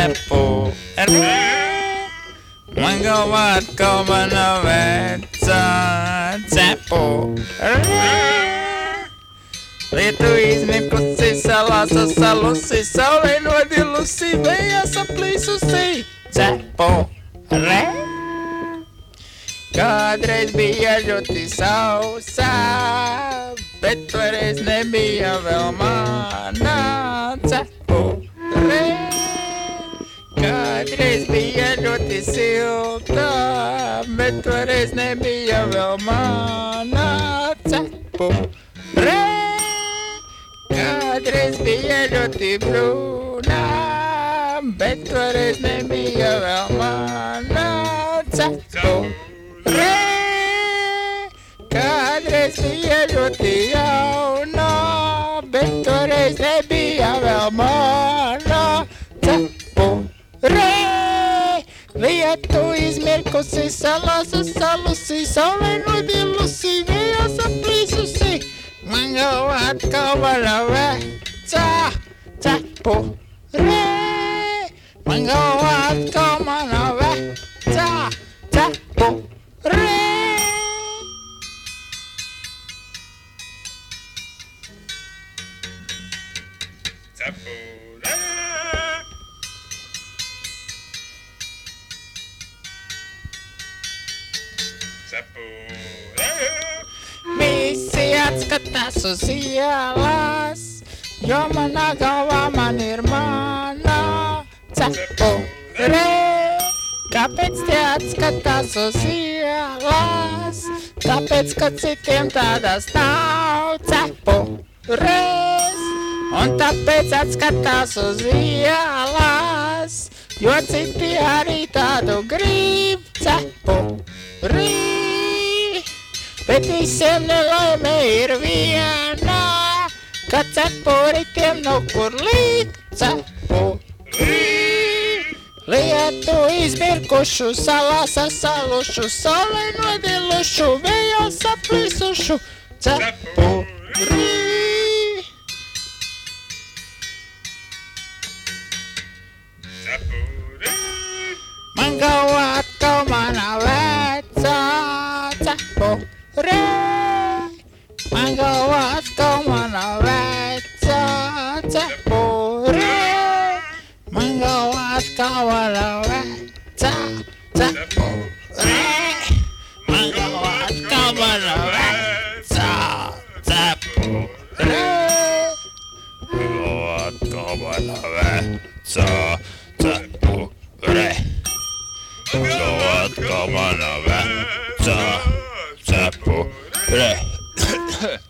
Ceppu, mangovatko manovetsa, ceppu, lietu izmirkusi salās salusi, saulē nodilusi, vējā saplīsusi, ceppu, Kādreiz bija ļoti sausa, bet toreiz nebija vēl mana cepure. Kādreiz bija ļoti silta, bet toreiz nebija vēl mana cepure. Kādreiz bija ļoti brūna, bet toreiz nebija vēl mana cepure. Kādreiz bija ļoti jauna, bet toreiz nebija vēl mana cepure. Lietu izmirkusi, salās salusi, saulē nodilusi, vējā saplīsusi, man galvā atkal mana vecā cepure. Man galvā atkal mana vecā cepure. Visi atskatās uz ielas, jo manā galvā man ir mana cepure. Kāpēc tie atskatās uz ielas? Tāpēc, ka citiem tādas nav cepures. Un tāpēc atskatās uz ielas, jo citi arī tādu grib cepuri. Bet visiem nelaime ir viena, ka cepuri tiem nav kur likt cepuri. Lietu izmirkušu, salās salušu, saulē nodilušu, vējā saplīsušu cepuri. Man galvā atkal mana vecā cepure. Man galvā atkal mana vecā cepure. Man galvā atkal mana vecā cepure. Man galvā atkal mana vecā cepure. Man galvā atkal mana vecā cepure. Man galvā atkal mana vecā cepure.